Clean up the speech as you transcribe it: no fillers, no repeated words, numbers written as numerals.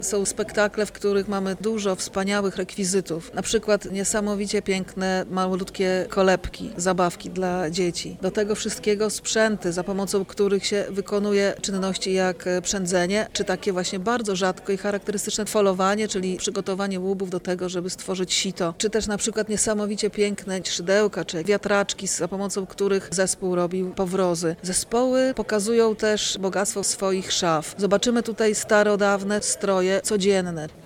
Są spektakle, w których mamy dużo wspaniałych rekwizytów. Na przykład niesamowicie piękne, malutkie kolebki, zabawki dla dzieci. Do tego wszystkiego sprzęty, za pomocą których się wykonuje czynności jak przędzenie, czy takie właśnie bardzo rzadko i charakterystyczne folowanie, czyli przygotowanie łubów do tego, żeby stworzyć sito. Czy też na przykład niesamowicie piękne szydełka, czy wiatraczki, za pomocą których zespół robił powrozy. Zespoły pokazują też bogactwo swoich szaf. Zobaczymy tutaj starodawne stroje codzienne.